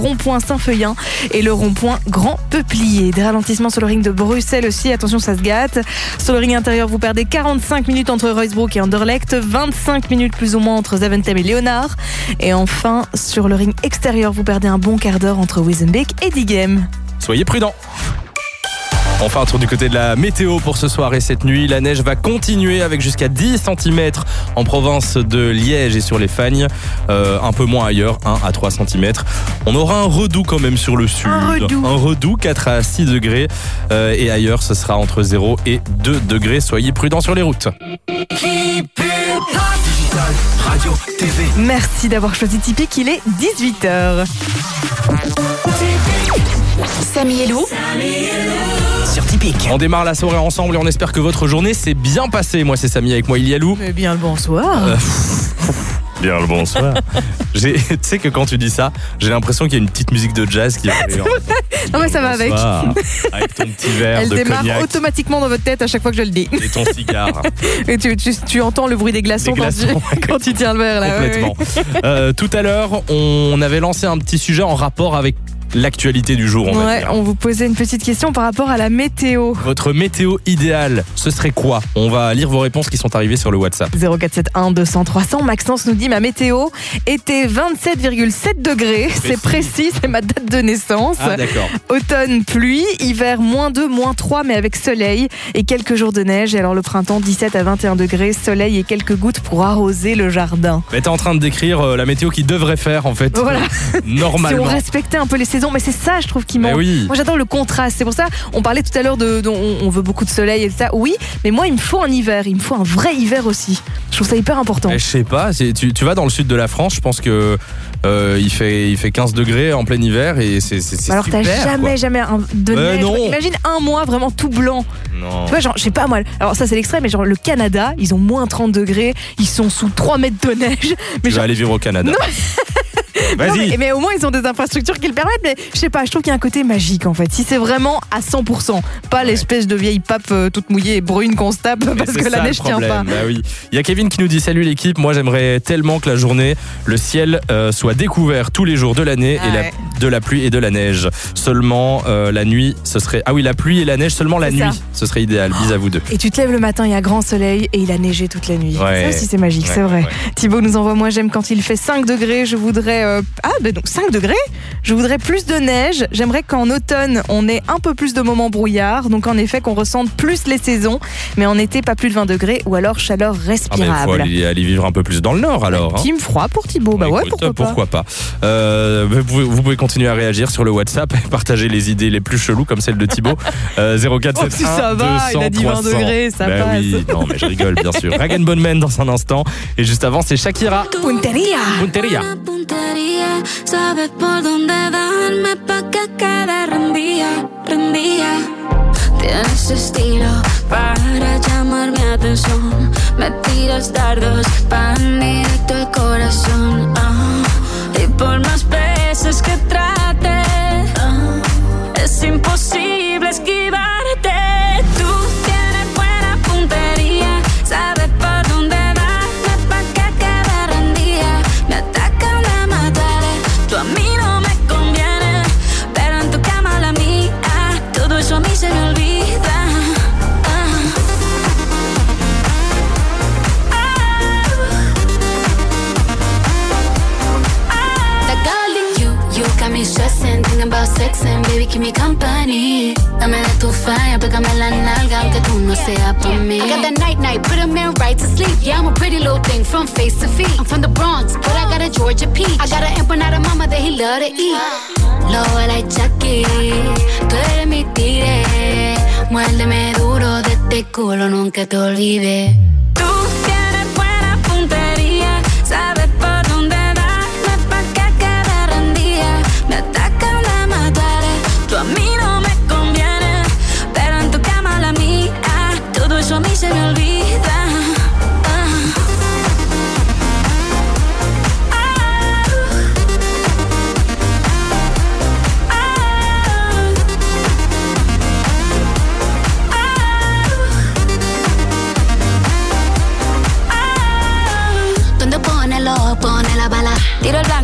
rond-point Saint-Feuillin et le rond-point Grand Peuplier. Des ralentissements sur le ring de Bruxelles aussi, attention ça se gâte. Sur le ring intérieur, vous perdez 45 minutes entre Roysbrook et Anderlecht, 25 minutes plus ou moins entre Zaventem et Léonard. Et enfin, sur le ring extérieur, vous perdez un bon quart d'heure entre Wezenbeek et Diegem. Soyez prudents. On fait un tour du côté de la météo pour ce soir et cette nuit. La neige va continuer avec jusqu'à 10 cm en province de Liège et sur les Fagnes. Un peu moins ailleurs, 1 à 3 cm. On aura un redoux quand même sur le sud. Un redoux 4 à 6 degrés. Et ailleurs, ce sera entre 0 et 2 degrés. Soyez prudents sur les routes. Radio, TV. Merci d'avoir choisi Typique, il est 18h. Samy et Lou Sur Typique. On démarre la soirée ensemble et on espère que votre journée s'est bien passée. Moi, c'est Samy, avec moi, il y a Lou. Mais bien le bonsoir. Bien le bonsoir. Tu sais que quand tu dis ça, j'ai l'impression qu'il y a une petite musique de jazz qui va arriver. Non mais ça va avec. Avec ton petit verre Elle de démarre cognac automatiquement dans votre tête à chaque fois que je le dis. et ton cigare. Et tu entends le bruit des glaçons, quand tu tiens le verre là. Complètement. Ouais. Tout à l'heure, on avait lancé un petit sujet en rapport avec l'actualité du jour, on va dire. On vous posait une petite question par rapport à la météo. Votre météo idéale, ce serait quoi? On va lire vos réponses qui sont arrivées sur le WhatsApp. 0471 200 300. Maxence nous dit ma météo était 27,7 degrés. C'est précis, c'est ma date de naissance. Ah d'accord. Automne, pluie. Hiver, -2, -3, mais avec soleil et quelques jours de neige. Et alors le printemps, 17 à 21 degrés, soleil et quelques gouttes pour arroser le jardin. Mais t'es en train de décrire la météo qui devrait faire en fait. Voilà. Normalement. Si on respectait un peu les saisons, mais c'est ça je trouve qui manque. Oui. Moi j'adore le contraste, c'est pour ça on parlait tout à l'heure on veut beaucoup de soleil et tout ça. Oui, mais moi il me faut un hiver, il me faut un vrai hiver aussi. Je trouve ça hyper important. Je sais pas, tu vas dans le sud de la France, je pense que il fait 15 degrés en plein hiver et c'est alors super. Alors t'as jamais de neige. Non. Imagine un mois vraiment tout blanc. Non. Tu vois, genre, je sais pas moi. Alors ça c'est l'extrême, mais genre le Canada, ils ont -30 degrés, ils sont sous 3 mètres de neige. Mais tu vas aller vivre au Canada. Non. Vas-y. Non, mais au moins ils ont des infrastructures qui le permettent. Mais je sais pas, je trouve qu'il y a un côté magique en fait. Si c'est vraiment à 100%, pas l'espèce de vieille pape toute mouillée et brune qu'on se tape parce que la neige tient pas. Bah oui. Il y a Kevin qui nous dit salut l'équipe, moi j'aimerais tellement que la journée, le ciel soit découvert tous les jours de l'année et de la pluie et de la neige. Seulement la nuit, ce serait... Ah oui, la pluie et la neige seulement la nuit. Ce serait idéal. Bis à vous deux. Et tu te lèves le matin, il y a grand soleil et il a neigé toute la nuit. Ouais. Ça aussi c'est magique, c'est vrai. Thibaut nous envoie, moi j'aime quand il fait 5 degrés, je voudrais... donc 5 degrés, je voudrais plus de neige. J'aimerais qu'en automne, on ait un peu plus de moments brouillard. Donc en effet, qu'on ressente plus les saisons. Mais en été, pas plus de 20 degrés ou alors chaleur respirable. Il faut aller vivre un peu plus dans le nord alors. Team froid pour Thibaut. Bah ouais, pourquoi pas. Vous pouvez continuer à réagir sur le WhatsApp et partager les idées les plus cheloues comme celle de Thibaut. 0471 si ça va, 200 il a dit 20 degrés, ça passe. Oui, non mais je rigole bien sûr. Rag & Bone Man dans un instant. Et juste avant, c'est Shakira. Punteria. Sabes por dónde darme pa' que quede rendida. Tienes estilo para llamar mi atención. Me tiras dardos pa' directo el corazón. Y por más veces que trate, es imposible esquivarte. Tú tienes buena puntería, sabes por dónde darme pa' que quede rendida. Me atacan de matar. Tú a mí no me conviene, pero en tu cama la mía, todo eso a mí se me olvida. You got me stressing, thinking about sex and baby keep me company. Dame de tu falla, pégame la nalga aunque tú no seas pa' mí. I got that night, put a man right to sleep. Yeah, I'm a pretty little thing from face to feet. I'm from the Bronx, but I got a Georgia peach. I got an empanada mama that he love to eat. Low like Chucky, tú eres mi tigre. Muérdeme duro de este culo, nunca te olvides. Tú tienes buena puntería, sabes por dónde darme pa' que quede rendida. Me atacan de matar, tú a mí no me conviene, pero en tu cama la mía, todo eso a mí se me olvida.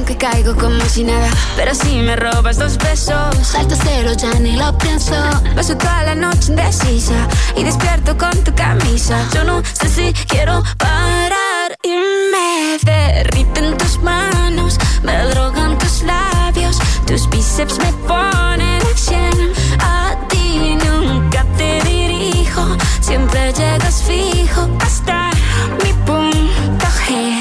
que caigo como si nada. Pero si me robas 2 besos, salto cero, ya ni lo pienso. Paso toda la noche indecisa y despierto con tu camisa. Yo no sé si quiero parar y me derriten tus manos, me drogan tus labios, tus bíceps me ponen a 100. A ti nunca te dirijo, siempre llegas fijo hasta mi punto G.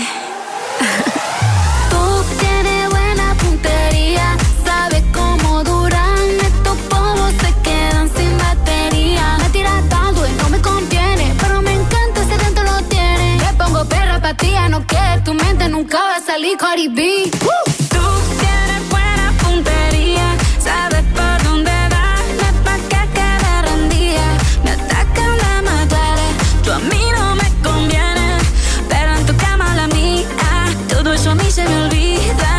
Tú tienes buena puntería, sabes cómo duran estos pomos, se quedan sin batería. Me tiras tanto y no me conviene, pero me encanta ese tanto lo tiene. Me pongo perra pa' ti, no que tu mente nunca va a salir Cardi B. Tú tienes buena puntería, sabes por dónde darme pa' que quede rendida. Me atacan de más duele, tú a mí no me conviene, pero en tu cama la mía, todo eso a mí se me olvida.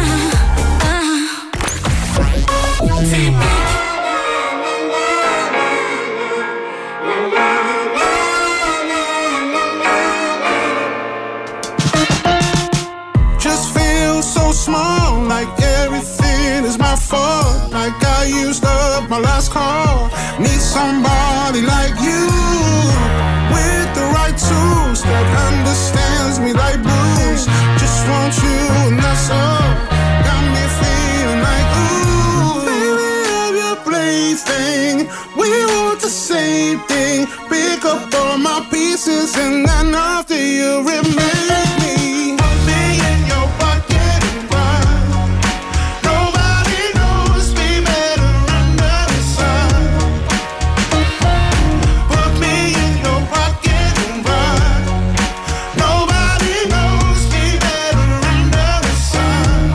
Just feel so small, like everything is my fault. Like I used up my last call. Need somebody like you, with the right tools, that understands me like blues. Just want you and that's all. Got me feeling like, ooh, baby, I'm your plaything. We want the same thing. Pick up all my pieces and then after you remake me. Put me in your bucket and run. Nobody knows me better under the sun. Put me in your bucket and run. Nobody knows me better under the sun.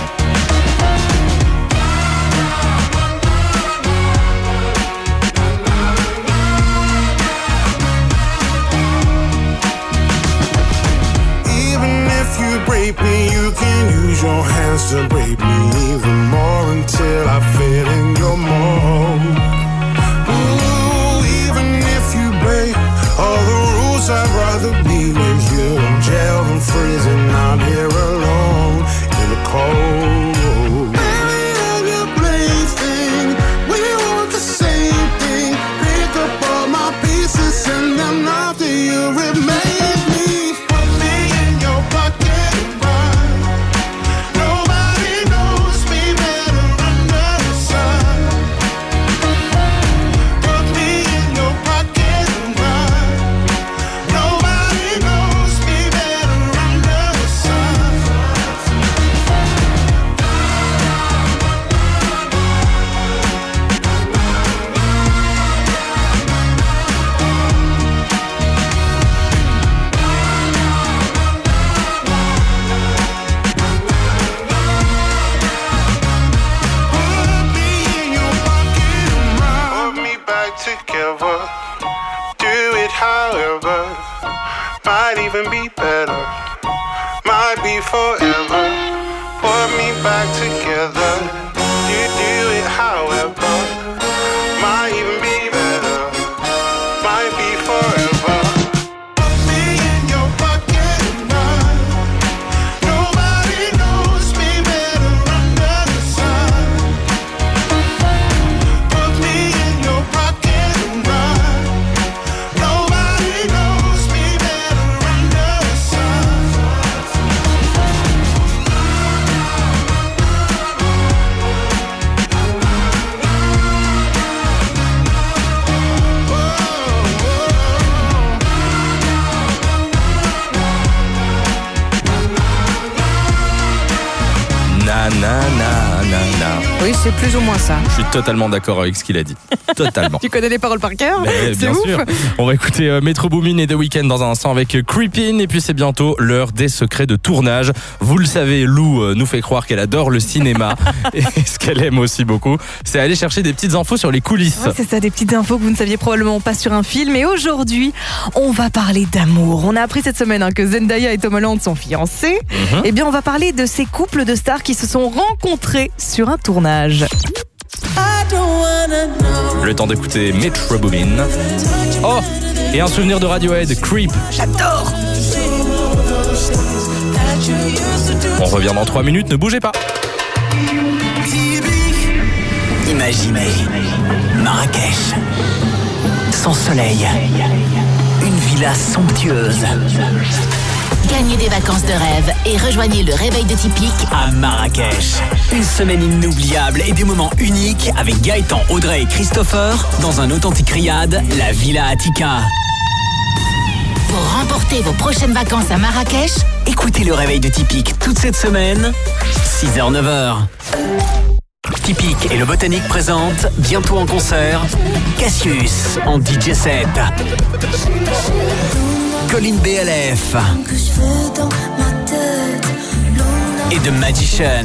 Even if you break me, you can use your hands to break me even more until I fit in your mold. Ooh, even if you break all the rules, I'd rather be with you in jail than freezing out here alone in the cold. Baby, I'm your plaything. We want the same thing. Pick up all my pieces and then after you remake me. Put me in your bucket and run. Nobody knows me better under the sun. Put me in your bucket and run. Nobody knows me better under the sun. Put me in your bucket and run. Put me back together. Do it however. Might even be better. Might be forever. Put me back together. You do it however. Might even be better. Might be forever. Put me in your bucket and run. Nobody knows me better under the sun. Put me in your bucket and run. Nobody knows me better under the sun. Oui, c'est plus ou moins ça. Je suis totalement d'accord avec ce qu'il a dit. Totalement. Tu connais les paroles par cœur? Mais C'est bien ouf. sûr. On va écouter Metro Boomin et The Weeknd dans un instant avec Creepin'. Et puis c'est bientôt l'heure des secrets de tournage. Vous le savez, Lou nous fait croire qu'elle adore le cinéma. Et ce qu'elle aime aussi beaucoup, c'est aller chercher des petites infos sur les coulisses. Ouais, c'est ça, des petites infos que vous ne saviez probablement pas sur un film. Et aujourd'hui, on va parler d'amour. On a appris cette semaine que Zendaya et Tom Holland sont fiancés. Eh bien, on va parler de ces couples de stars qui se sont rencontrés sur un tournage. Le temps d'écouter Metro Boomin. Oh, et un souvenir de Radiohead, Creep. J'adore. On revient dans 3 minutes, ne bougez pas. Imaginez Marrakech, sans soleil, une villa somptueuse. Gagnez des vacances de rêve et rejoignez le réveil de Tipeee À Marrakech, une semaine inoubliable et des moments uniques avec Gaëtan, Audrey et Christopher dans un authentique riad, la Villa Attica. Pour remporter vos prochaines vacances à Marrakech, Écoutez le réveil de Tipeee toute cette semaine, 6h-9h. Tipeee et le Botanique présentent bientôt en concert Cassius en DJ set. Colin BLF et The Magician.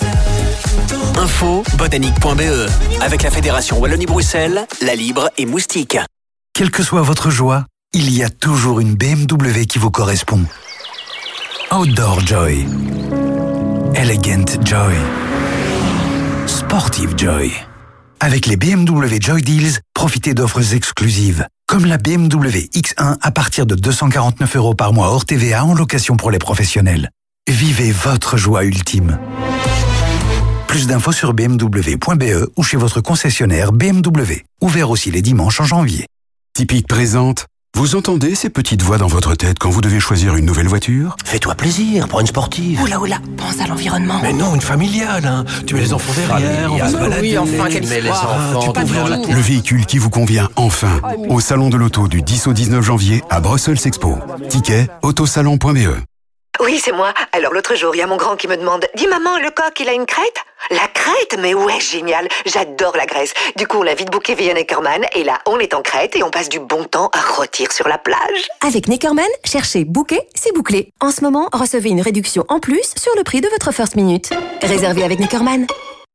Info botanique.be avec la Fédération Wallonie-Bruxelles, La Libre et Moustique. Quelle que soit votre joie, il y a toujours une BMW qui vous correspond. Outdoor Joy, Elegant Joy, Sportive Joy. Avec les BMW Joy Deals, profitez d'offres exclusives, comme la BMW X1 à partir de 249 € par mois hors TVA en location pour les professionnels. Vivez votre joie ultime. Plus d'infos sur bmw.be ou chez votre concessionnaire BMW. Ouvert aussi les dimanches en janvier. Tipeee présente. Vous entendez ces petites voix dans votre tête quand vous devez choisir une nouvelle voiture? Fais-toi plaisir, prends une sportive. Oula, pense à l'environnement. Mais non, une familiale, hein. Tu mets les enfants derrière, on va se balader. Oui, enfin, tu quelle mets les soirée. enfants, Tu peux t'ouvres la tout. télé. Le véhicule qui vous convient enfin. Au Salon de l'Auto du 10 au 19 janvier à Brussels Expo. Ticket, autosalon.be. Oui, c'est moi. Alors l'autre jour, il y a mon grand qui me demande « Dis maman, le coq, il a une crête ?» La crête? Mais ouais, génial. J'adore la Grèce. Du coup, on a vite booké via Neckerman et là, on est en Crète et on passe du bon temps à rôtir sur la plage. Avec Neckerman, cherchez booker, c'est bouclé. En ce moment, recevez une réduction en plus sur le prix de votre first minute. Réservé avec Neckerman.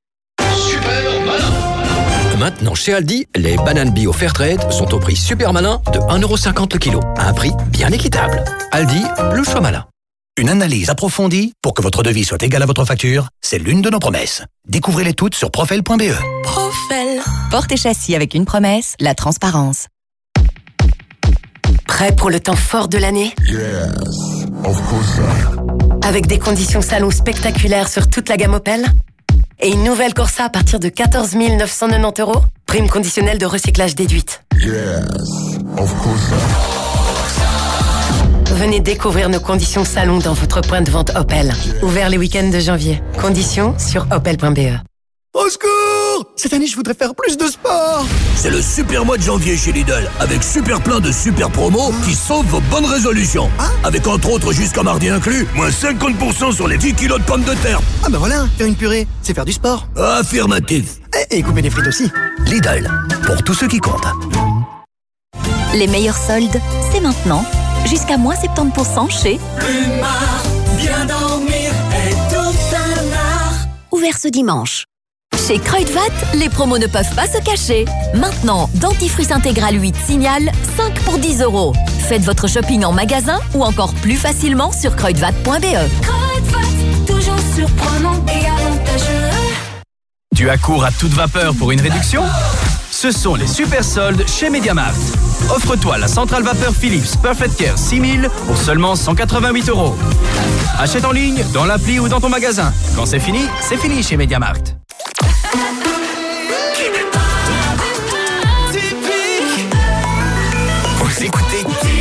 Maintenant, chez Aldi, les bananes bio Fairtrade sont au prix super malin de 1,50 € le kilo. À un prix bien équitable. Aldi, le choix malin. Une analyse approfondie pour que votre devis soit égal à votre facture, c'est l'une de nos promesses. Découvrez-les toutes sur profel.be. Profel. Porte et châssis avec une promesse, la transparence. Prêt pour le temps fort de l'année? Avec des conditions salon spectaculaires sur toute la gamme Opel? Et une nouvelle Corsa à partir de 14 990 €? Prime conditionnelle de recyclage déduite. Venez découvrir nos conditions salon dans votre point de vente Opel. Ouvert les week-ends de janvier. Conditions sur opel.be. Au secours! Cette année, je voudrais faire plus de sport! C'est le super mois de janvier chez Lidl, avec super plein de super promos qui sauvent vos bonnes résolutions. Avec entre autres, jusqu'à mardi inclus, moins 50% sur les 10 kilos de pommes de terre. Ah bah voilà, faire une purée, c'est faire du sport. Affirmatif. Et couper des frites aussi. Lidl, pour tous ceux qui comptent. Les meilleurs soldes, c'est maintenant. Jusqu'à moins 70% chez Plumard, bien dormir est tout un art. Ouvert ce dimanche. Chez Kruidvat, les promos ne peuvent pas se cacher. Maintenant, dentifrice intégral 8 Signal, 5 pour 10 €. Faites votre shopping en magasin ou encore plus facilement sur kruidvat.be. Kruidvat, toujours surprenant et avantageux. Tu accours à toute vapeur pour une réduction? Ce sont les super soldes chez MediaMarkt. Offre-toi la centrale vapeur Philips Perfect Care 6000 pour seulement 188 €. Achète en ligne, dans l'appli ou dans ton magasin. Quand c'est fini chez MediaMarkt. Vous écoutez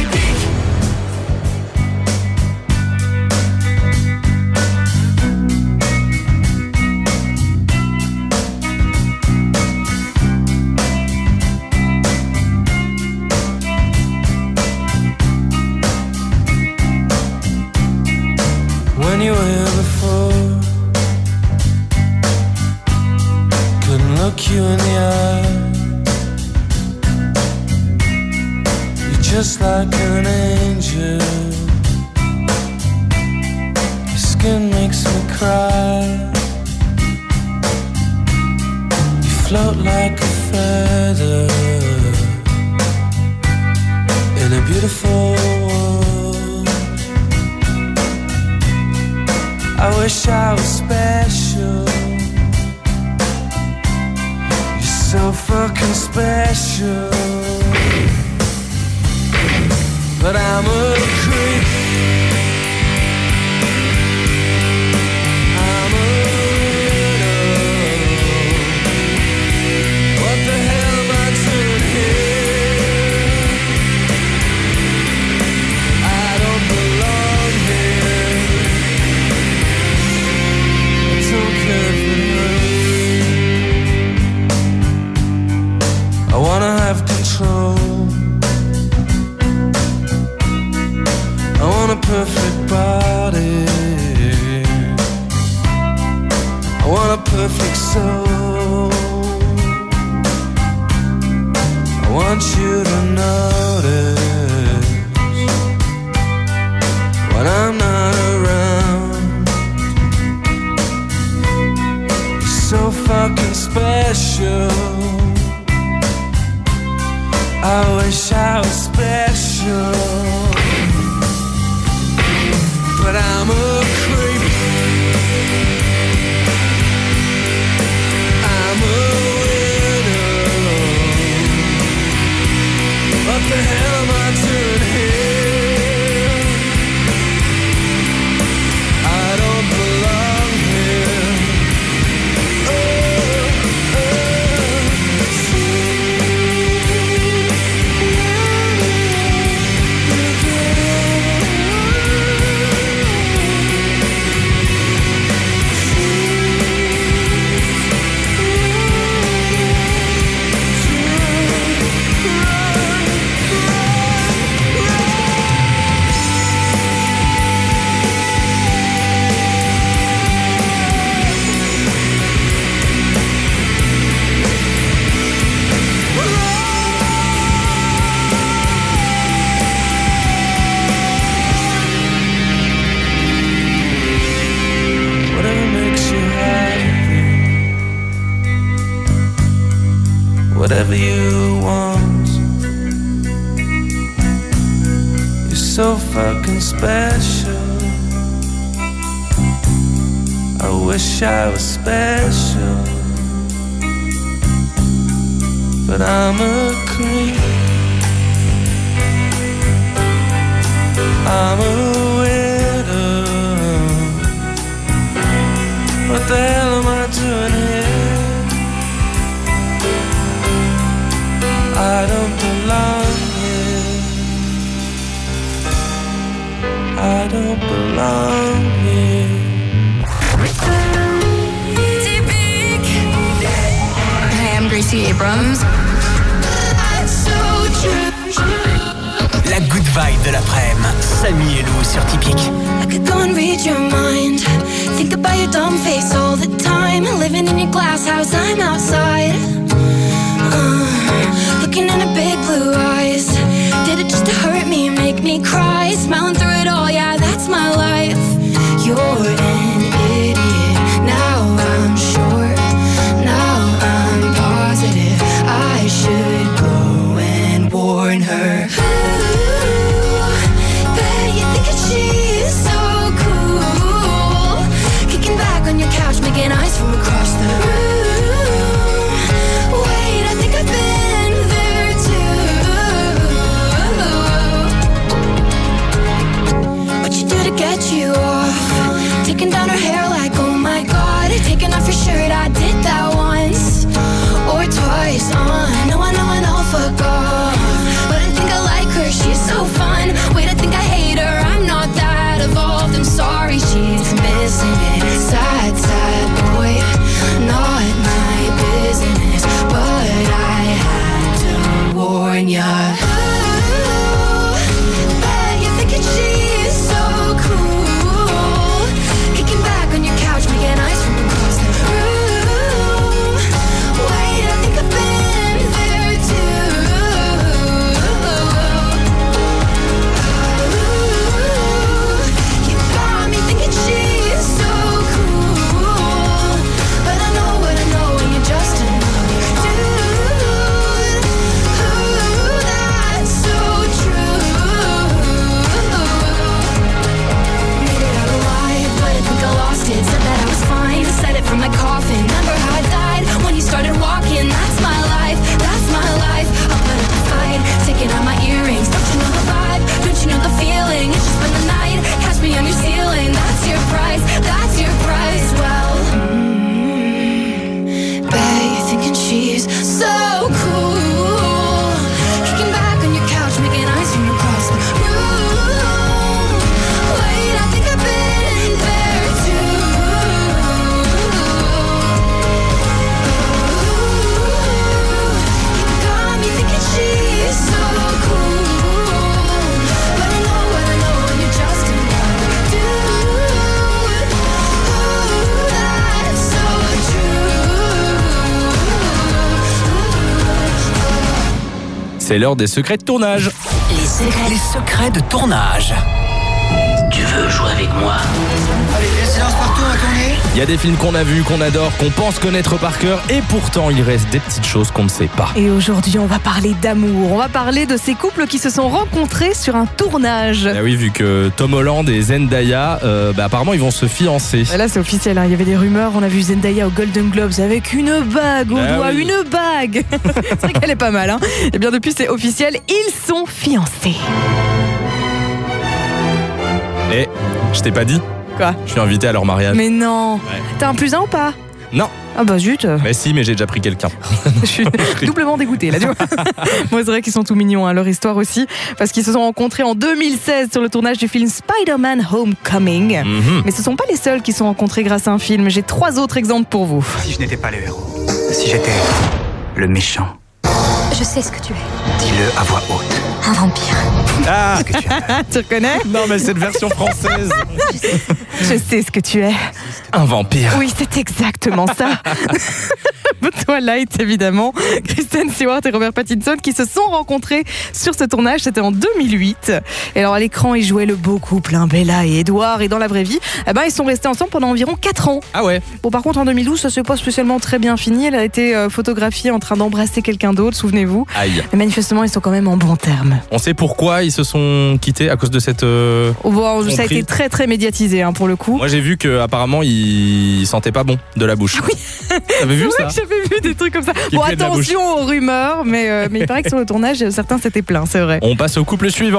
When you were here before, couldn't look you in the eye. You're just like an angel. Your skin makes me cry. You float like a feather in a beautiful world. I wish I was special. You're so fucking special. But I'm a creep. want you to notice when I'm not around. You're so fucking special. I wish I was special, but I'm a creep. I'm a widow. What the hell am I doing here? I don't belong here. Whatever you want, you're so fucking special. I wish I was special, but I'm a creep. I'm a widow. What the hell am I doing here? I don't belong here. I don't belong here. Hey, I'm Gracie Abrams. La good vibe de l'après-midi. Samy et Lou sur Typique. I could go and read your mind. Think about your dumb face all the time. Living in your glass house, I'm outside. Looking in her big blue eyes. Did it just to hurt me, make me cry? Smiling through it all, yeah, that's my life. You're an idiot. Now I'm sure. Now I'm positive. I should go and warn her. Ooh, bet you think that she's so cool. Kicking back on your couch, making eyes from across the room. Wait, I think I've been there too. What you do to get you off? Taking down her C'est l'heure des secrets de tournage. Les secrets de tournage. Tu veux jouer avec moi? Allez, le silence partout, on va tourner. Il y a des films qu'on a vus, qu'on adore, qu'on pense connaître par cœur, et pourtant il reste des petites choses qu'on ne sait pas. Et aujourd'hui, on va parler d'amour. On va parler de ces couples qui se sont rencontrés sur un tournage. Ah oui, vu que Tom Holland et Zendaya, apparemment ils vont se fiancer. Là, c'est officiel, hein. Il y avait des rumeurs. On a vu Zendaya au Golden Globes avec une bague au doigt, oui. une bague. C'est vrai qu'elle est pas mal, hein. Et bien depuis, c'est officiel, ils sont fiancés. Et je t'ai pas dit? Quoi? Je suis invité à leur mariage. Mais non. Ouais. T'as un +1 ou pas? Non. Ah bah zut. Mais si, mais j'ai déjà pris quelqu'un. Je suis doublement dégoûtée là, tu vois. Moi, c'est vrai qu'ils sont tout mignons, hein, leur histoire aussi, parce qu'ils se sont rencontrés en 2016 sur le tournage du film Spider-Man Homecoming. Mais ce sont pas les seuls qui se sont rencontrés grâce à un film. J'ai 3 autres exemples pour vous. Si je n'étais pas le héros, si j'étais le méchant, Je sais ce que tu es. dis-le à voix haute. Un vampire. Ah, tu reconnais? Non, mais c'est une version française. Je sais ce que tu es. Un vampire. Oui, c'est exactement ça. Twilight, évidemment. Kristen Stewart et Robert Pattinson qui se sont rencontrés sur ce tournage. C'était en 2008. Et alors, à l'écran, ils jouaient le beau couple, hein, Bella et Edward. Et dans la vraie vie, ils sont restés ensemble pendant environ 4 ans. Ah ouais. Bon, par contre, en 2012, ça s'est pas spécialement très bien fini. Elle a été photographiée en train d'embrasser quelqu'un d'autre, souvenez-vous. Aïe. Mais manifestement, ils sont quand même en bons termes. On sait pourquoi ils se sont quittés à cause de cette. Ça a été très très médiatisé, hein, pour le coup. Moi j'ai vu qu'apparemment ils sentaient pas bon de la bouche. Oui. T'avais vu ça? J'avais vu des trucs comme ça. Qui Bon, puait de la attention aux rumeurs, mais il paraît que sur le tournage, certains s'étaient plaints, c'est vrai. On passe au couple suivant.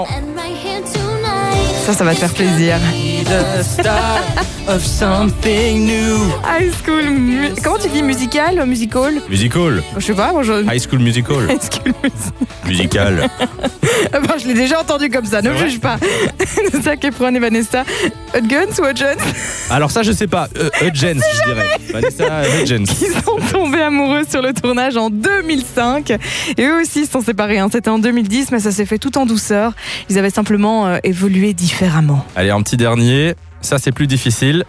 Ça va te faire plaisir. The start of something new. High School. Comment tu dis, musical, musical? Musical. Je sais pas, moi je. High School Musical. High School Musical. Je l'ai déjà entendu comme ça, ne me juge pas. Zac Efron et Vanessa Hudgens ou Hudgens? Alors ça je sais pas. Hudgens je dirais. Vanessa Hudgens. Ils sont tombés amoureux sur le tournage en 2005. Et eux aussi se sont séparés, hein. C'était en 2010, mais ça s'est fait tout en douceur. Ils avaient simplement évolué différemment. Allez, un petit dernier. Ça c'est plus difficile.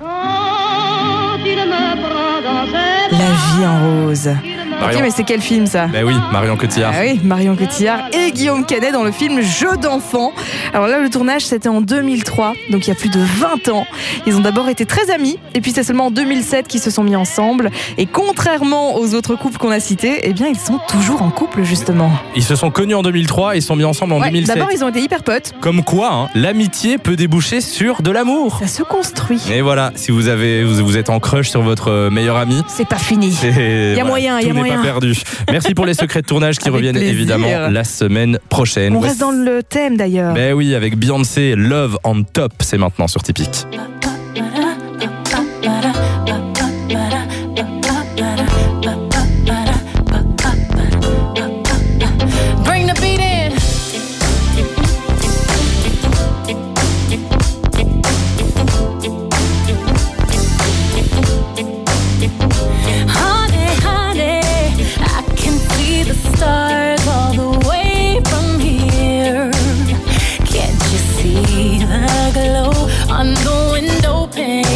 La vie en rose. Marion. Ok, mais c'est quel film ça? Ben oui, Marion Cotillard. Ah oui, Marion Cotillard et Guillaume Canet dans le film Jeux d'enfants. Alors là, le tournage, c'était en 2003, donc il y a plus de 20 ans. Ils ont d'abord été très amis, et puis c'est seulement en 2007 qu'ils se sont mis ensemble. Et contrairement aux autres couples qu'on a cités, eh bien, ils sont toujours en couple, justement. Ils se sont connus en 2003 et ils sont mis ensemble en 2007. D'abord, ils ont été hyper potes. Comme quoi, hein, l'amitié peut déboucher sur de l'amour. Ça se construit. Et voilà, si vous êtes en crush sur votre meilleur ami, c'est pas fini. Il y a moyen, pas perdu. Merci pour les secrets de tournage qui avec reviennent plaisir. évidemment la semaine prochaine. On reste dans le thème d'ailleurs. Ben oui, avec Beyoncé, Love on Top, c'est maintenant sur Typique. Bring the beat in. Honey, honey, I can see the stars all the way from here. Can't you see the glow on the window pane?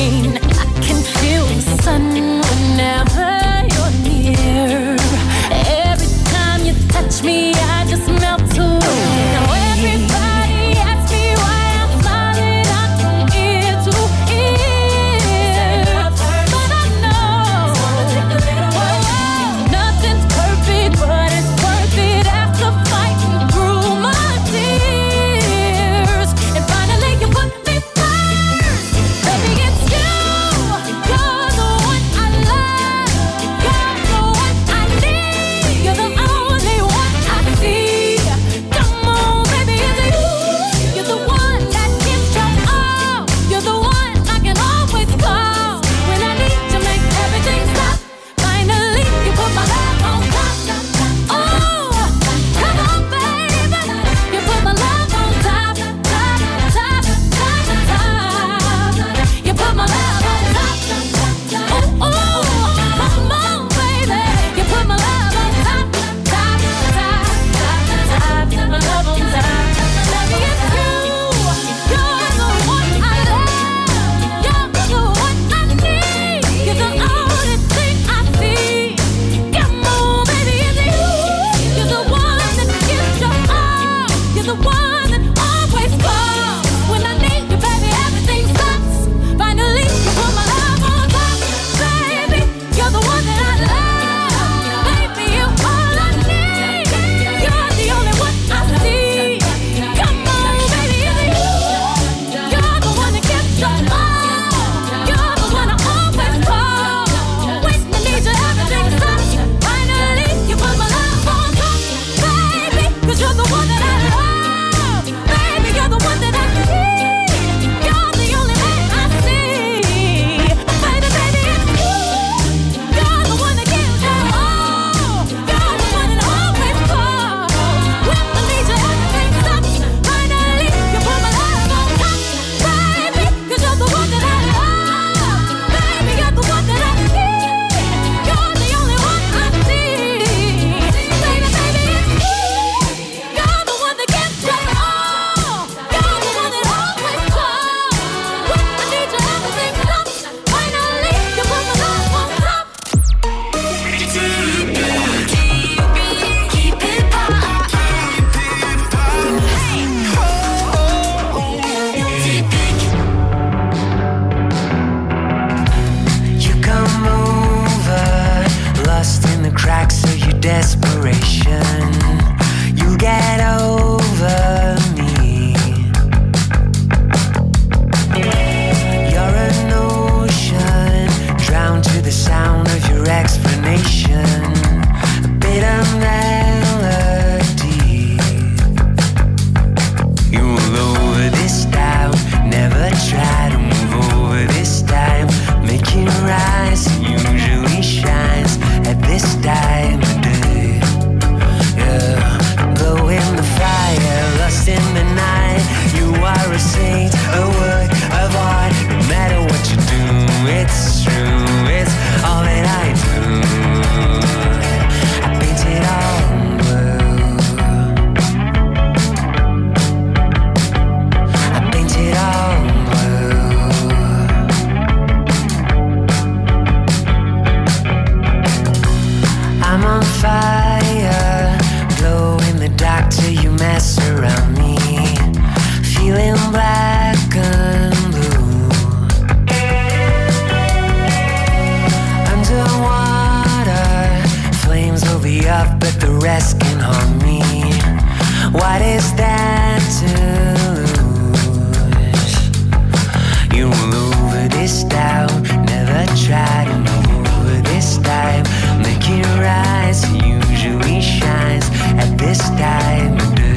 desperation. You get over me. You're an ocean, drowned to the sound of your explanation. A bit of melody. You move over this time, never try to move over this time. Make it rise, usually shines at this time of day. Yeah, glow in the fire, lost in the night. You are a saint, a work of art. No matter what you do, it's true. It's all that I do. I paint it all blue. I paint it all blue. I'm on fire, glow in the dark till you mess around me. Feeling black and blue. Underwater, flames will be up, but the rest can harm me. What is that to lose? You will over this down, never try to move over this time. Make it rise, usually shines at this time of day.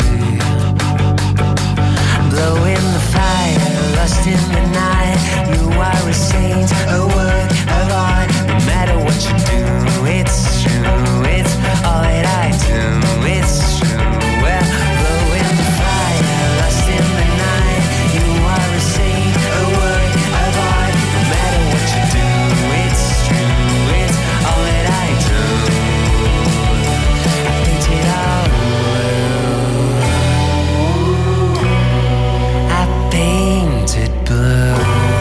Blow in the fire, lost in the night. You are a saint, a work of art. No matter what you do, it's true. It's all that I do. It's true. Well, blow in the fire, lost in the night. You are a saint, a work of art. No matter what you do, it's true. It's all that I do. I paint it all blue. I painted blue.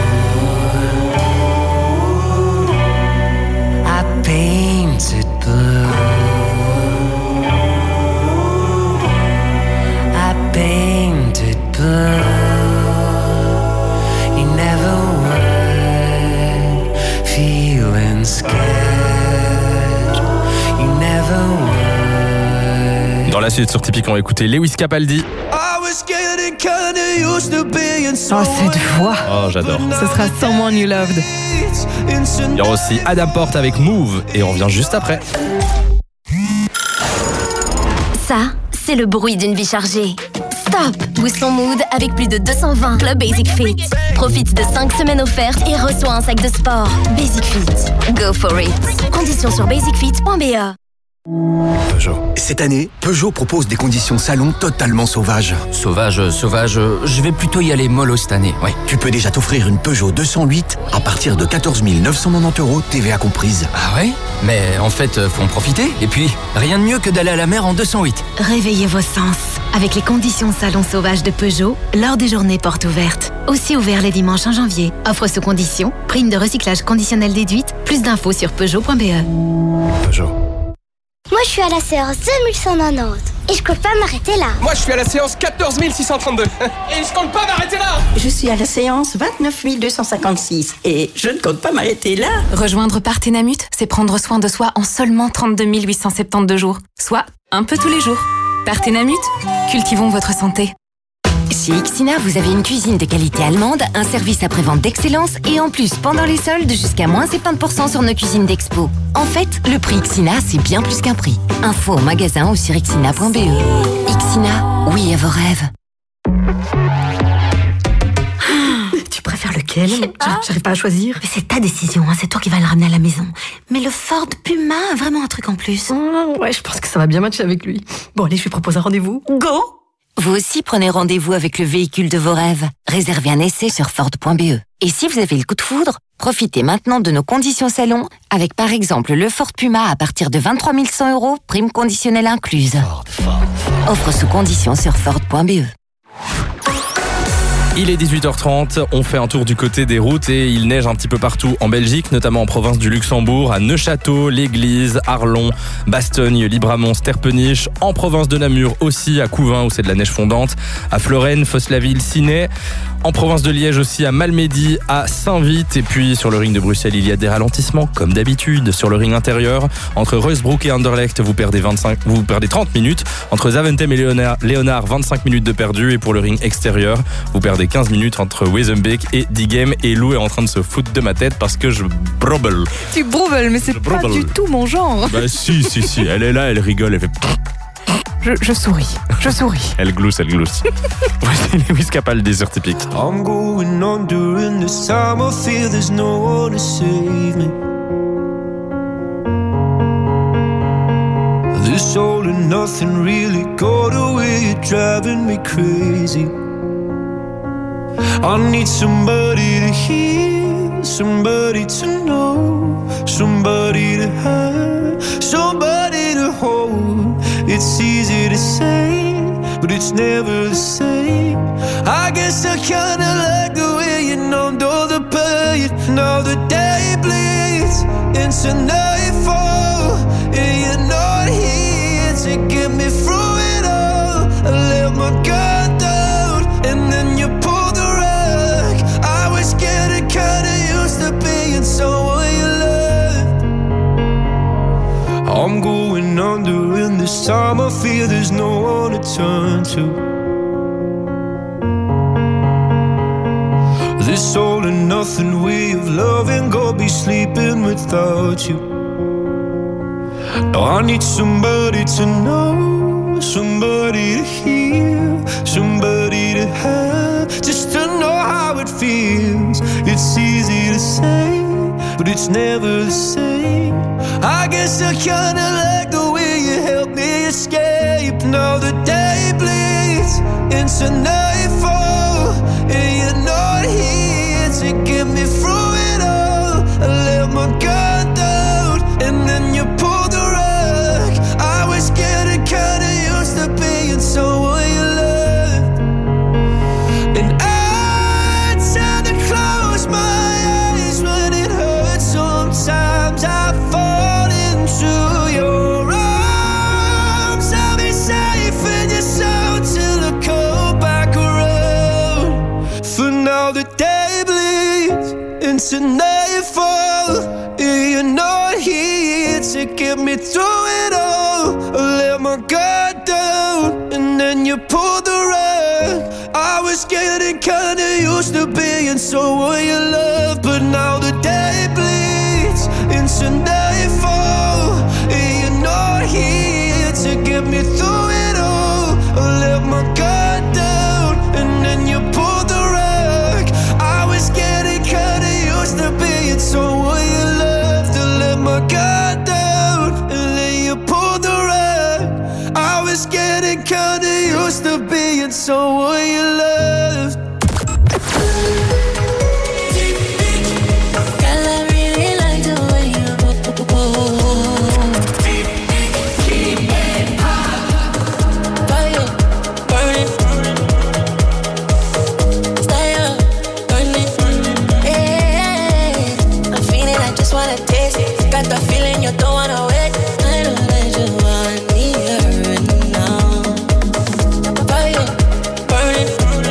I painted blue. I painted blue. You never would, feeling scared. You never would. Dans la suite sur Typique, on va écouter Lewis Capaldi. Oh, cette voix. Oh, j'adore. Ce sera Someone You Loved. Il y aura aussi Adam Porte avec Move et on revient juste après. Ça, c'est le bruit d'une vie chargée. Stop! Boost ton mood avec plus de 220 clubs Basic Fit. Profite de 5 semaines offertes et reçois un sac de sport. Basic Fit. Go for it. Conditions sur basicfit.be. Peugeot. Cette année, Peugeot propose des conditions salon totalement sauvages. Sauvage, je vais plutôt y aller mollo cette année, ouais. Tu peux déjà t'offrir une Peugeot 208 à partir de 14 990 €, TVA comprise. Ah ouais? Mais en fait, faut en profiter. Et puis, rien de mieux que d'aller à la mer en 208. Réveillez vos sens avec les conditions salon sauvage de Peugeot lors des journées portes ouvertes. Aussi ouvert les dimanches en janvier. Offre sous condition, prime de recyclage conditionnelle déduite. Plus d'infos sur Peugeot.be. Peugeot. Moi, je suis à la séance 2190 et je compte pas m'arrêter là. Moi, je suis à la séance 14 632 et je compte pas m'arrêter là. Je suis à la séance 29 256 et je ne compte pas m'arrêter là. Rejoindre Partenamut, c'est prendre soin de soi en seulement 32 872 jours, soit un peu tous les jours. Partenamut, cultivons votre santé. Chez Ixina, vous avez une cuisine de qualité allemande, un service après-vente d'excellence et en plus, pendant les soldes, jusqu'à moins 70% sur nos cuisines d'expo. En fait, le prix Ixina, c'est bien plus qu'un prix. Info au magasin ou sur ixina.be. Ixina, oui à vos rêves. Tu préfères lequel? J'arrive pas à choisir. Mais c'est ta décision, hein, c'est toi qui vas le ramener à la maison. Mais le Ford Puma a vraiment un truc en plus. Ouais, je pense que ça va bien matcher avec lui. Bon, allez, je lui propose un rendez-vous. Go! Vous aussi prenez rendez-vous avec le véhicule de vos rêves. Réservez un essai sur Ford.be. Et si vous avez le coup de foudre, profitez maintenant de nos conditions salon avec par exemple le Ford Puma à partir de 23 100 €, prime conditionnelle incluse. Offre sous conditions sur Ford.be. Il est 18h30, on fait un tour du côté des routes et il neige un petit peu partout en Belgique, notamment en province du Luxembourg, à Neuchâtel, l'Église, Arlon, Bastogne, Libramont, Sterpenich, en province de Namur aussi, à Couvain où c'est de la neige fondante, à Fleurenne, Foslaville, Ciney, en province de Liège aussi, à Malmedy, à Saint-Vite, et puis sur le ring de Bruxelles, il y a des ralentissements comme d'habitude. Sur le ring intérieur, entre Roysbroek et Anderlecht, vous perdez 30 minutes, entre Zaventem et Léonard, 25 minutes de perdu, et pour le ring extérieur, vous perdez 15 minutes entre Wezenbeek et Diegem, et Lou est en train de se foutre de ma tête parce que je brobble. Tu brobbles, mais c'est pas du tout mon genre. Bah si, elle est là, elle rigole, elle fait... Je souris. Elle glousse. Voici Lewis Capaldi sur Typique. I'm going on during this time. I feel there's no one to save me. This all and nothing really got away. You're driving me crazy. I need somebody to hear, somebody to know, somebody to have, somebody to hold. It's easy to say, but it's never the same. I guess I kinda like the way you numbed all the pain. Now the day bleeds into nightfall, and you're not here to get me through it all. I let my guard down, and then you pulled the rug. I was getting kinda used to being someone you loved. I'm going under, and this time I feel there's no one to turn to. This all and nothing way of loving, go be sleeping without you. Now I need somebody to know, somebody to hear, somebody to have, just to know how it feels. It's easy to say, but it's never the same. I guess I kinda like the way you help me escape. Now the day bleeds into nightfall, and you're not here to get me through it all. I let my guard down, and then you pulled the rug. I was getting kinda used to being someone you loved, and I tend to close my eyes when it hurts. Sometimes I fall into your arms. I'll be safe in your soul till I come back around. For now the day bleeds into nightfall, and you're not here to get me through it all. I let my guard down, and then you pulled the rug. I was getting kinda used to being someone you love, but now the day bleeds into nightfall, and you're not here to get me through it all. I let my guard down, and then you pulled the rug. I was getting kinda used to being someone you loved. I let my guard down, and then you pulled the rug. I was getting kinda used to being someone you loved. Got the feeling you don't wanna wait. I know that you want me here and now. Fire burning,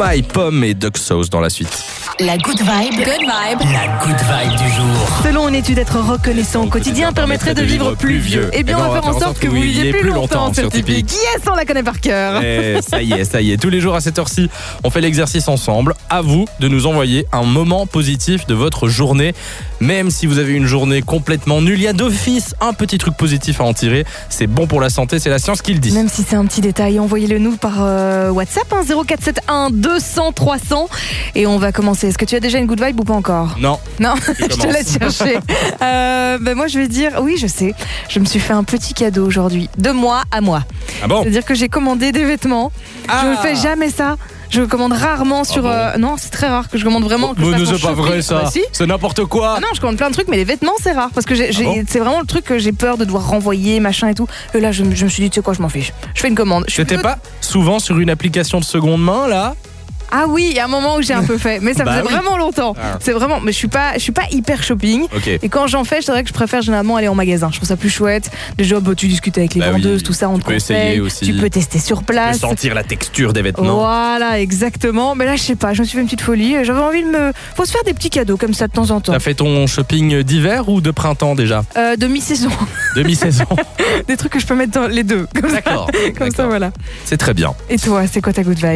Stromae, Pomme et Duck Sauce dans la suite. La good vibe. La good vibe du jour. Selon une étude, être reconnaissant au quotidien permettrait de vivre plus vieux. Eh bien, on va faire en sorte que vous viviez plus longtemps sur Tipeee. Yes, on la connaît par cœur. Ça y est. Tous les jours à cette heure-ci, on fait l'exercice ensemble. À vous de nous envoyer un moment positif de votre journée. Même si vous avez une journée complètement nulle, il y a d'office un petit truc positif à en tirer. C'est bon pour la santé, c'est la science qui le dit. Même si c'est un petit détail, envoyez-le nous par WhatsApp, 0471 200 300. Et on va commencer. Est-ce que tu as déjà une good vibe ou pas encore ? Non. Je te laisse chercher. Moi, je vais dire, oui, je sais. Je me suis fait un petit cadeau aujourd'hui, de moi à moi. Ah bon ? C'est-à-dire que j'ai commandé des vêtements. Je ne fais jamais ça. Je commande rarement sur... Non, c'est très rare que je commande vraiment. Mais c'est pas vrai ça. Si. C'est n'importe quoi. Ah non, je commande plein de trucs, mais les vêtements, c'est rare. Parce que c'est vraiment le truc que j'ai peur de devoir renvoyer, machin et tout. Et là, je me suis dit, tu sais quoi, je m'en fiche. Je fais une commande. C'était pas souvent sur une application de seconde main, là ? Ah oui, il y a un moment où j'ai un peu fait, mais ça faisait vraiment longtemps. C'est vraiment, mais je suis pas hyper shopping. Okay. Et quand j'en fais, c'est vrai que je préfère généralement aller en magasin. Je trouve ça plus chouette. Déjà, tu discutes avec les vendeuses, tout ça, on te conseille. Aussi. Tu peux tester sur place. Tu peux sentir la texture des vêtements. Voilà, exactement. Mais là, je sais pas, je me suis fait une petite folie. J'avais envie faut se faire des petits cadeaux comme ça de temps en temps. T'as fait ton shopping d'hiver ou de printemps déjà ? De mi-saison. De mi-saison. Des trucs que je peux mettre dans les deux. D'accord. Ça, voilà. C'est très bien. Et toi, c'est quoi ta good vibe ?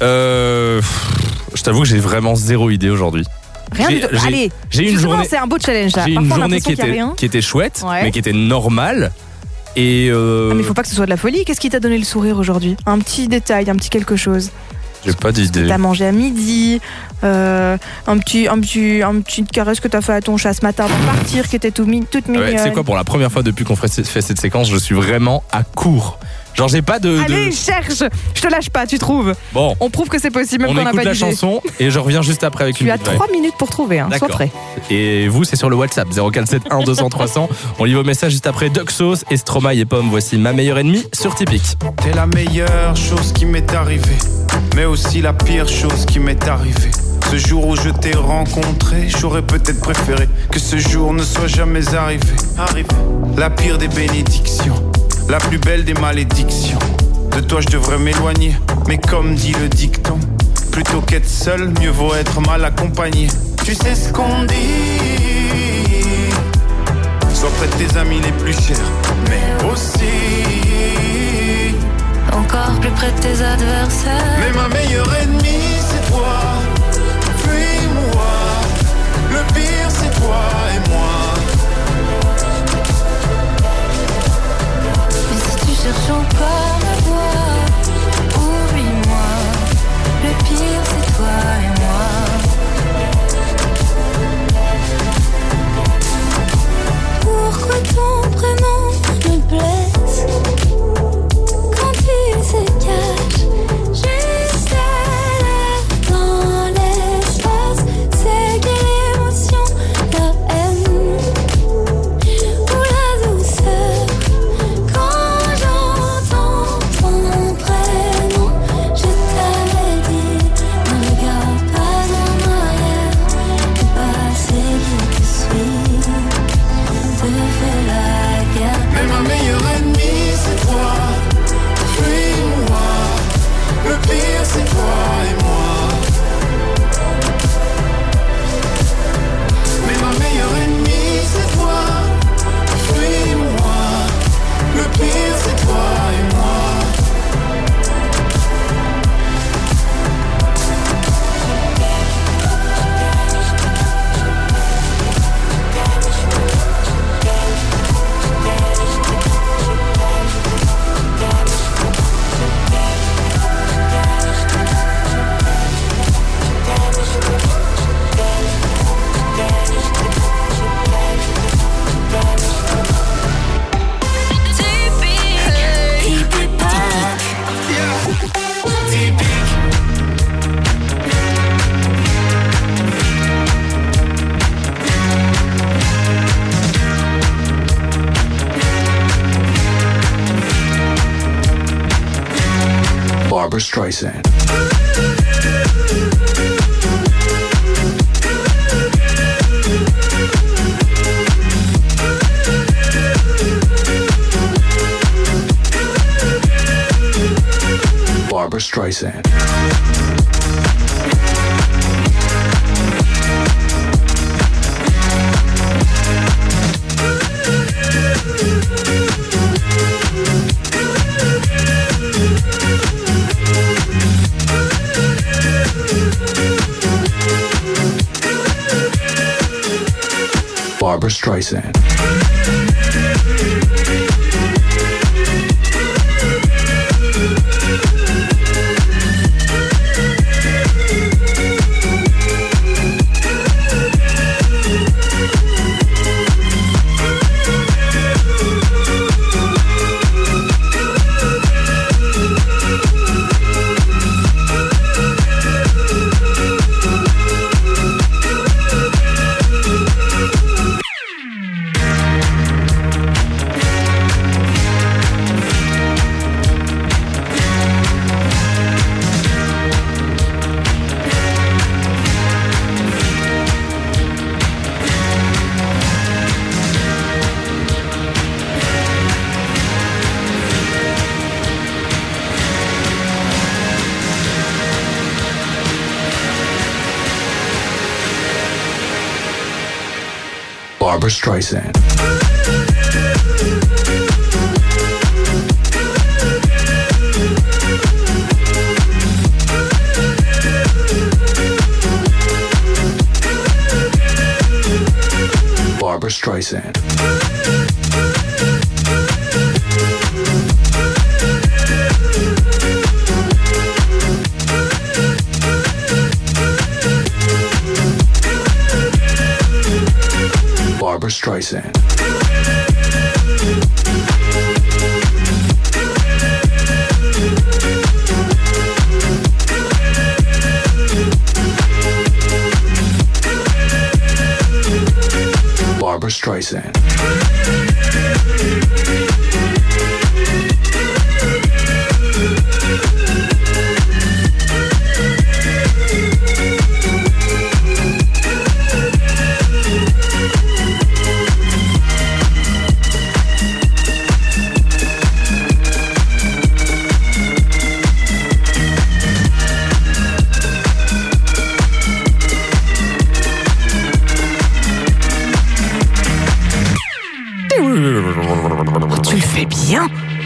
Je t'avoue que j'ai vraiment zéro idée aujourd'hui. Rien du tout. Allez, j'ai une journée. C'est un beau challenge là. J'ai une journée qui était chouette, mais qui était normale. Et mais faut pas que ce soit de la folie. Qu'est-ce qui t'a donné le sourire aujourd'hui ? Un petit détail, un petit quelque chose. J'ai pas d'idée. T'as mangé à midi, un petit caresse que t'as fait à ton chat ce matin pour partir, qui était toute mignonne. Tu sais quoi, pour la première fois depuis qu'on fait cette séquence, je suis vraiment à court. Genre j'ai pas de... Allez, cherche. Je te lâche pas, tu trouves. Bon. On prouve que c'est possible même on qu'on n'a pas d'idée. On écoute la chanson et je reviens juste après avec une vidéo. Tu as 3 minutes pour trouver, sois prêt. Et vous, c'est sur le WhatsApp 0471 200 300. On lit vos messages juste après Duck Sauce et Stromae et Pomme. Voici Ma meilleure ennemie sur Tipeee. T'es la meilleure chose qui m'est arrivée, mais aussi la pire chose qui m'est arrivée. Ce jour où je t'ai rencontré, j'aurais peut-être préféré que ce jour ne soit jamais arrivé. La pire des bénédictions, la plus belle des malédictions. De toi je devrais m'éloigner, mais comme dit le dicton, plutôt qu'être seul, mieux vaut être mal accompagné. Tu sais ce qu'on dit, sois près de tes amis les plus chers, mais aussi encore plus près de tes adversaires. Mais ma meilleure ennemie c'est toi, fuis-moi, le pire c'est toi et moi. Mais si tu cherches encore la voie, oublie-moi, le pire c'est toi et moi. Pourquoi ton prénom me blesse quand il se cache juste là dans l'espace? C'est quelle émotion, la haine ou la douceur quand j'entends ton prénom? Je t'avais dit, ne regarde pas en arrière, le passé qui te suit te fait la guerre. Mais ma meilleure ennemie c'est toi, fuis-moi, le pire c'est toi et moi. Mais ma meilleure ennemie c'est toi, fuis-moi, le pire c'est toi et moi. Barbra Streisand. Barbra Streisand. Streisand. Barbra Streisand. Barbra Streisand. Barbra Streisand. Barbra Streisand. Tu le fais bien.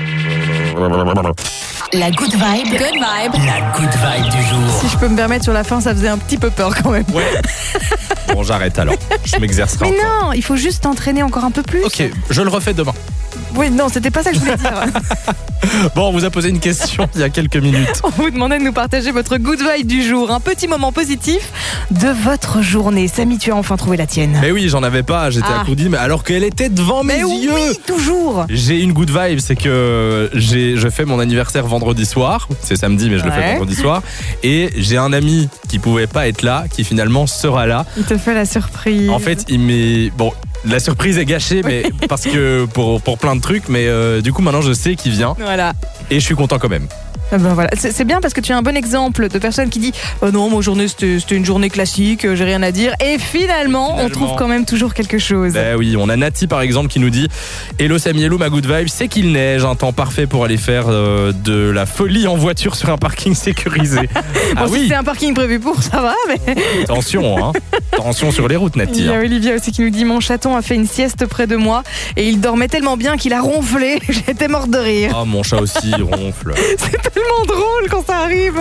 La good vibe. Good vibe. La good vibe du jour. Si je peux me permettre, sur la fin, ça faisait un petit peu peur quand même. Ouais. Bon, j'arrête alors. Je m'exercerai Mais encore. non, il faut juste t'entraîner encore un peu plus. Ok, je le refais demain. Oui, non, c'était pas ça que je voulais dire. Bon, on vous a posé une question il y a quelques minutes. On vous demandait de nous partager votre good vibe du jour, un petit moment positif de votre journée. Samy, tu as enfin trouvé la tienne. Mais oui, j'en avais pas, j'étais accroudi, mais alors qu'elle était devant mes yeux. Oui, toujours. J'ai une good vibe, c'est que je fais mon anniversaire vendredi soir. C'est samedi, mais je le fais vendredi soir. Et j'ai un ami qui pouvait pas être là, qui finalement sera là. Il te fait la surprise. En fait, bon, la surprise est gâchée, mais parce que pour plein de trucs, mais du coup maintenant je sais qu'il vient. Voilà. Et je suis content quand même. Ben voilà. C'est bien parce que tu es un bon exemple de personne qui dit non, ma journée c'était une journée classique, j'ai rien à dire. Et finalement, on trouve quand même toujours quelque chose. Ben oui, on a Nati par exemple qui nous dit hello Samy, hello ma good vibe, c'est qu'il neige, un temps parfait pour aller faire de la folie en voiture sur un parking sécurisé. Bon, si c'est un parking prévu pour, ça va, mais. Attention, hein. Attention sur les routes, Nati. Il y a Olivia aussi qui nous dit mon chaton a fait une sieste près de moi et il dormait tellement bien qu'il a ronflé. J'étais morte de rire. Oh, mon chat aussi ronfle. C'est tellement drôle quand ça arrive.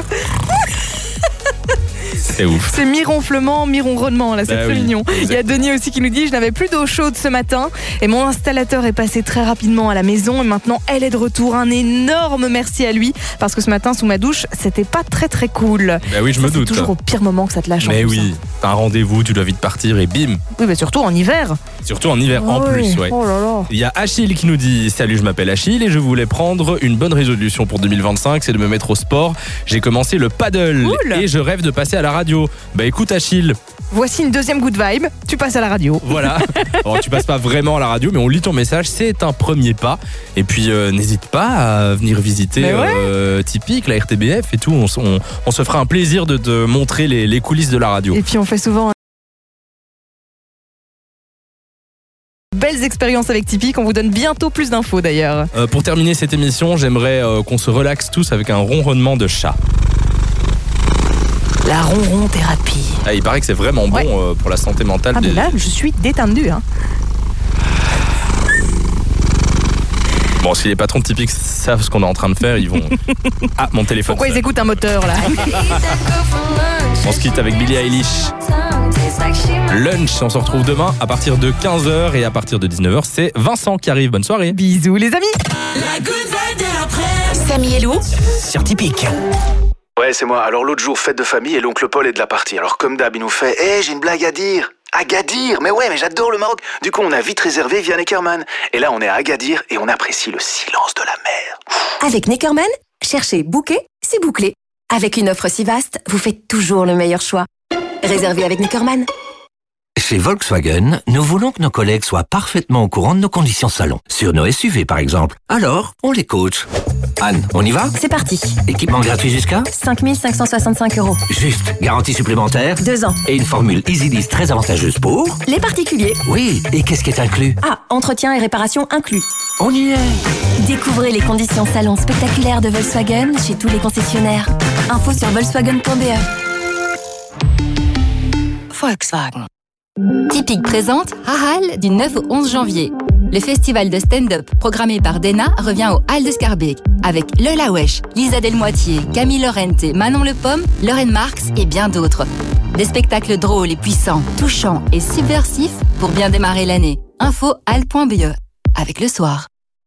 C'est ouf. C'est mi-ronflement, mi-ronronnement, là, c'est très mignon. Exactement. Il y a Denis aussi qui nous dit je n'avais plus d'eau chaude ce matin et mon installateur est passé très rapidement à la maison et maintenant elle est de retour. Un énorme merci à lui parce que ce matin sous ma douche c'était pas très très cool. Bah oui, je me doute. C'est toujours au pire moment que ça te lâche. Mais oui, t'as un rendez-vous, tu dois vite partir et bim. Oui, mais surtout en hiver. Surtout en hiver, en plus, ouais. Oh là là. Il y a Achille qui nous dit salut, je m'appelle Achille et je voulais prendre une bonne résolution pour 2025, c'est de me mettre au sport. J'ai commencé le paddle et je rêve de passer à la radio. Bah écoute Achille, voici une deuxième good vibe, tu passes à la radio. Voilà. Bon, tu passes pas vraiment à la radio, mais on lit ton message, c'est un premier pas. Et puis n'hésite pas à venir visiter Typique, la RTBF et tout. On se fera un plaisir de te montrer les coulisses de la radio. Et puis on fait souvent belles expériences avec Typique, on vous donne bientôt plus d'infos d'ailleurs. Pour terminer cette émission, j'aimerais qu'on se relaxe tous avec un ronronnement de chat. La ronron thérapie. Ah, il paraît que c'est vraiment bon pour la santé mentale. Mais là, je suis détendue. Bon, si les patrons de Typique savent ce qu'on est en train de faire, ils vont... Ah, mon téléphone. Pourquoi ils écoutent un moteur là? On se quitte avec Billie Eilish. Lunch, on se retrouve demain à partir de 15h et à partir de 19h, c'est Vincent qui arrive. Bonne soirée. Bisous les amis. La good vibe de l'après. Samy et Lou Sur Typique. Ouais, c'est moi. Alors l'autre jour, fête de famille et l'oncle Paul est de la partie. Alors comme d'hab, il nous fait j'ai une blague à dire. Agadir, mais ouais, mais j'adore le Maroc. Du coup, on a vite réservé via Neckerman. Et là, on est à Agadir et on apprécie le silence de la mer. Avec Neckerman, cherchez bouquet, c'est bouclé. Avec une offre si vaste, vous faites toujours le meilleur choix. Réservé avec Neckerman. Chez Volkswagen, nous voulons que nos collègues soient parfaitement au courant de nos conditions salon. Sur nos SUV, par exemple. Alors, on les coach. Anne, on y va? C'est parti. Équipement gratuit jusqu'à 5 565 €. Juste. Garantie supplémentaire 2 ans. Et une formule EasyLease très avantageuse pour les particuliers. Oui. Et qu'est-ce qui est inclus? Ah, entretien et réparation inclus. On y est. Découvrez les conditions salon spectaculaires de Volkswagen chez tous les concessionnaires. Info sur volkswagen.be. Volkswagen. Typique présente Rahal du 9 au 11 janvier. Le festival de stand-up programmé par Dena revient au Hall de Schaerbeek avec Lola Wesh, Lisa Delmoitier, Camille Laurente, Manon Le Pomme, Lorraine Marx et bien d'autres. Des spectacles drôles et puissants, touchants et subversifs pour bien démarrer l'année. Info hall.be avec Le Soir.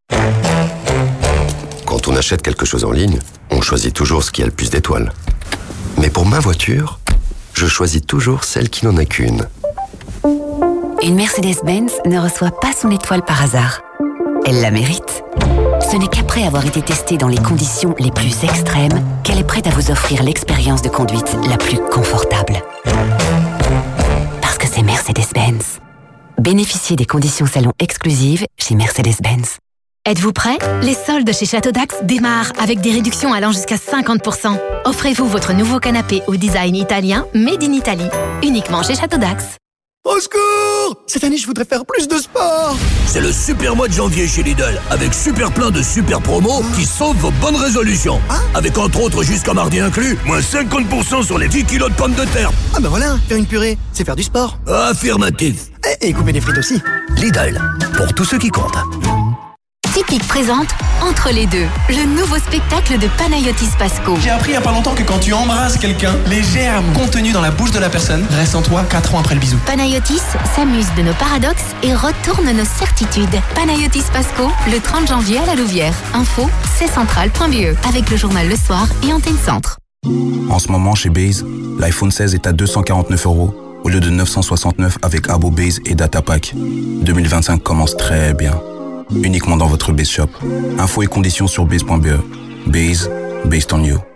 Quand on achète quelque chose en ligne, on choisit toujours ce qui a le plus d'étoiles. Mais pour ma voiture, je choisis toujours celle qui n'en a qu'une. Une Mercedes-Benz ne reçoit pas son étoile par hasard. Elle la mérite. Ce n'est qu'après avoir été testée dans les conditions les plus extrêmes qu'elle est prête à vous offrir l'expérience de conduite la plus confortable. Parce que c'est Mercedes-Benz. Bénéficiez des conditions salon exclusives chez Mercedes-Benz. Êtes-vous prêts? Les soldes chez Château d'Ax démarrent avec des réductions allant jusqu'à 50%. Offrez-vous votre nouveau canapé au design italien Made in Italy. Uniquement chez Château d'Ax. Au secours! Cette année, je voudrais faire plus de sport! C'est le super mois de janvier chez Lidl, avec super plein de super promos qui sauvent vos bonnes résolutions. Avec entre autres jusqu'à mardi inclus, moins 50% sur les 10 kilos de pommes de terre. Ah bah voilà, faire une purée, c'est faire du sport. Affirmatif. Et couper des frites aussi. Lidl, pour tous ceux qui comptent. Typique présente Entre les deux, le nouveau spectacle de Panayotis Pasco. J'ai appris il y a pas longtemps que quand tu embrasses quelqu'un, les germes contenus dans la bouche de la personne restent en toi 4 ans après le bisou. Panayotis s'amuse de nos paradoxes et retourne nos certitudes. Panayotis Pasco, le 30 janvier à la Louvière. Info, ccentrale.be, avec le journal Le Soir et Antenne Centre. En ce moment, chez Base, l'iPhone 16 est à 249 € au lieu de 969 avec Abo Base et Data Pack. 2025 commence très bien. Uniquement dans votre Base Shop. Infos et conditions sur base.be. Base, based on you.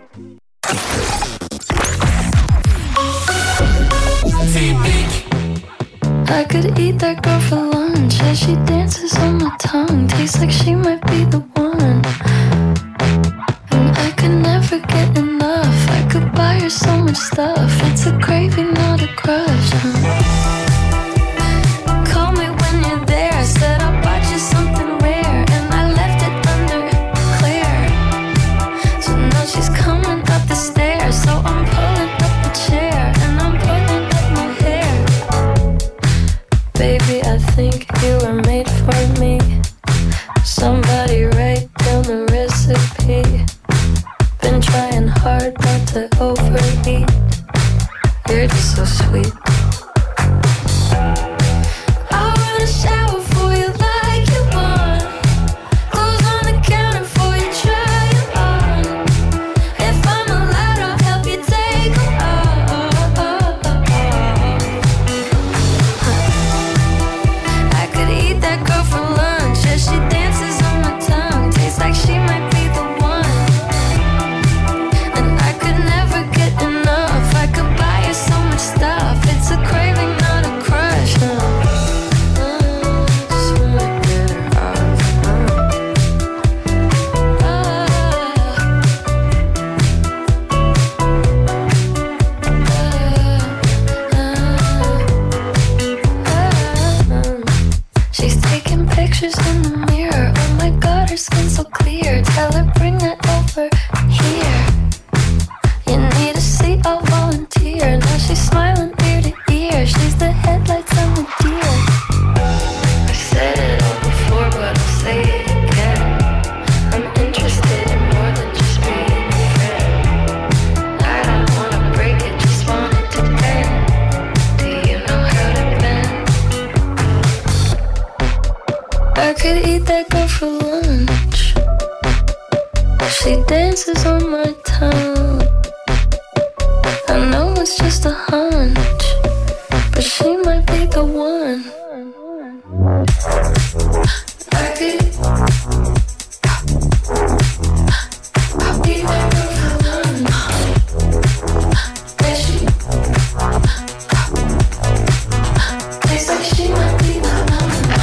I could eat that girl for lunch as she dances on my tongue. Tastes like she might be the one. And I could never get enough. I could buy her so much stuff. It's a craving, not a crush. Call me when you're there. I said I bought you something rare, and I left it under clear. So now she's coming up the stairs. So I'm pulling up the chair, and I'm pulling up my hair. Baby, I think you were made for me. Somebody write down the recipe. Been trying hard not to overeat. You're just so sweet. I wanna shower for you like you want. Clothes on the counter for you, try it on. If I'm allowed, I'll help you take them off. I could eat that girl for lunch as she dances on my tongue. Tastes like she might be the one. And I could never get enough. I could buy her so much stuff. It's a craving, not a crush. Just wanna get her off. She's taking pictures in the mirror. Oh my god, her skin's so clear. Tell her bring that over here. You need a seat, I'll volunteer. Now she's smiling ear to ear. She's the headlights on the deer. I said it all before, but I'll say it again. I could eat that girl for lunch. She dances on my tongue. I know it's just a hunch, but she might be the one. I could eat that girl for lunch. And she tastes like she might be the one.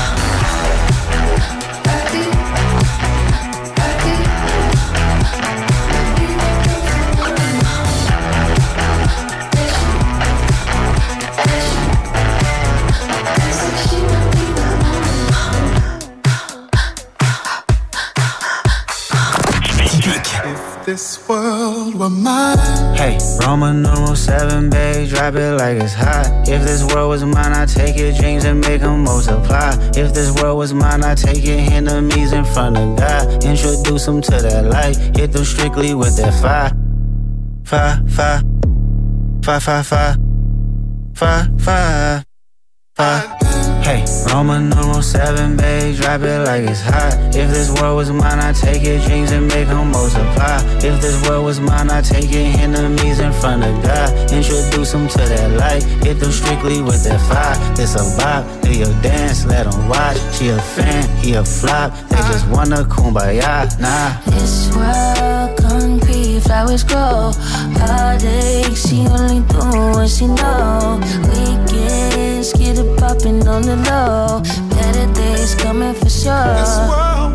This world were mine. Hey, Roman numeral 7, babe, drop it like it's hot. If this world was mine, I'd take your dreams and make them multiply. If this world was mine, I'd take your enemies in front of God. Introduce them to that light, hit them strictly with that fire. Fire, fire, fire, fire, fire, fire, fire, fire. Hey, Roman numeral 7, babe, drop it like it's hot. If this world was mine, I'd take your dreams and make them multiply. If this world was mine, I'd take your enemies in front of God. Introduce them to that light, hit them strictly with that fire. This a bop, do your dance, let them watch. She a fan, he a flop, they just wanna kumbaya, nah. This world concrete, flowers grow. Heartache, she only do what she know. Weekends, get it poppin' on the low. Better days coming for sure. This world.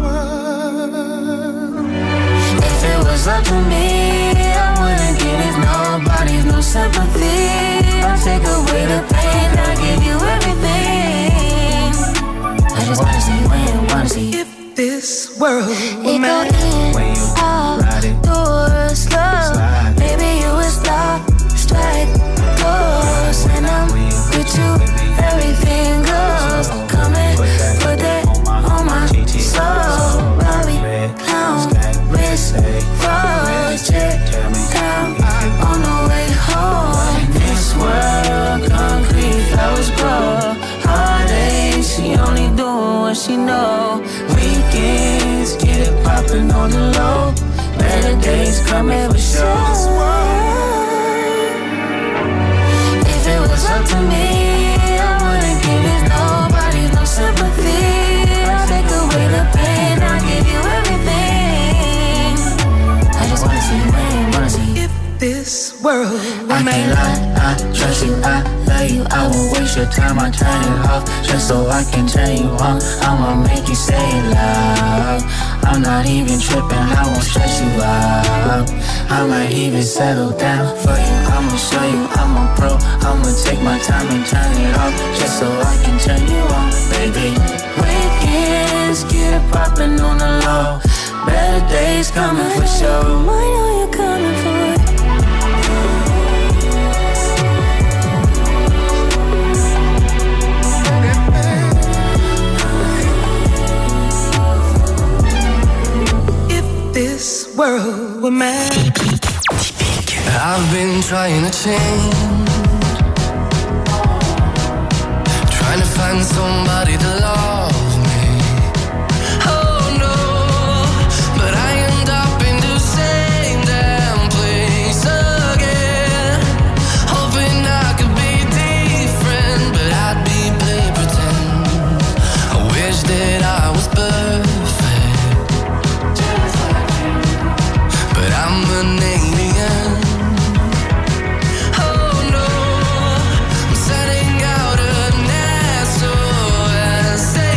If it was up to me, I wouldn't give it nobody's no sympathy. I'll take away the pain, I'll give you everything. I just wanna see when, wanna see. If this world were it mine, go in, out, doors, slow. Maybe you would stop, strike, close, and I'm with you. Everything goes. Come and put that on my soul. Robbie, clown, wrist, froze, check down on the way home. This world, concrete, flowers grow. Heartache, she only doing what she know. Weekends, get it poppin' on the low. Better days coming for sure. If it was up to me, sympathy, I'll take away the pain, I'll give you everything. I just wanna see when, wanna see. If this world were I can't lie, I trust you, I love you. I won't waste your time, I turn it off just so I can turn you on. I'ma make you say it loud. I'm not even tripping, I won't stress you out. I might even settle down for you. I'ma show you I'm a pro. I'ma take my time and turn it off just so I can turn you on, baby. Weekends, get it poppin' on the low. Better days coming for sure. I know you're coming for it. this world were mine. I've been trying to change, trying to find somebody to love me. Oh no, but I end up in the same damn place again, hoping I could be different, but I'd be play pretend. I wish that I was perfect, but I'm an alien. Oh no, I'm setting out an SOS.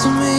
to me.